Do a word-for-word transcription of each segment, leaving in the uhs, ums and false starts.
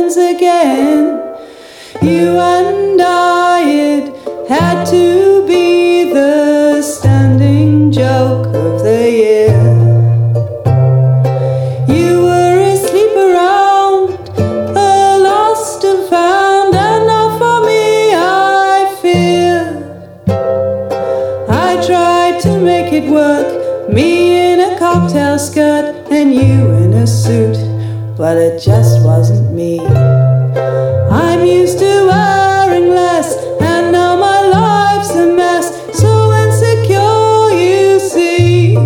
happens again. You and I, it had to be the standing joke of the year. You were asleep around, a lost and found, and not for me, I fear. I tried to make it work, me in a cocktail skirt and you in a suit, but it just wasn't me. I'm used to wearing less, and now my life's a mess, so insecure, you see.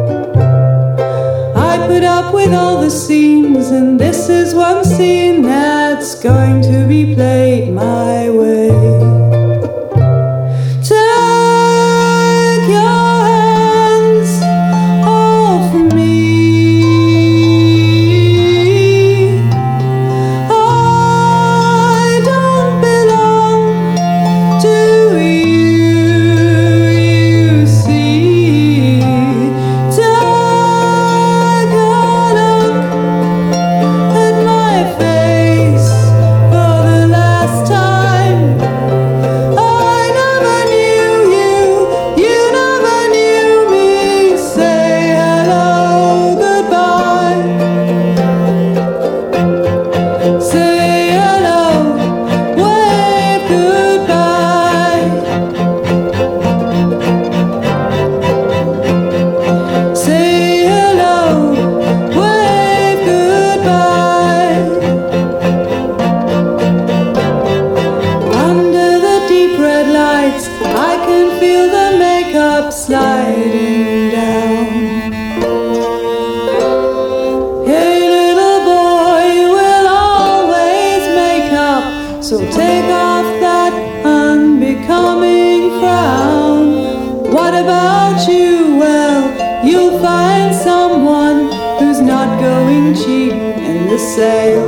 I put up with all the scenes, and this is one scene that's going to be played my way. Take your hands off me. I don't belong to you, you see. Take a look at my face for the last time. I never knew you, you never knew me. Say hello, goodbye. Say hello, wave goodbye. Say hello, wave goodbye. Under the deep red lights, I can feel the makeup sliding down. Hey little boy, you will always make up, so take off that unbecoming frown. What about you? Well, you'll find someone who's not going cheap in the sale.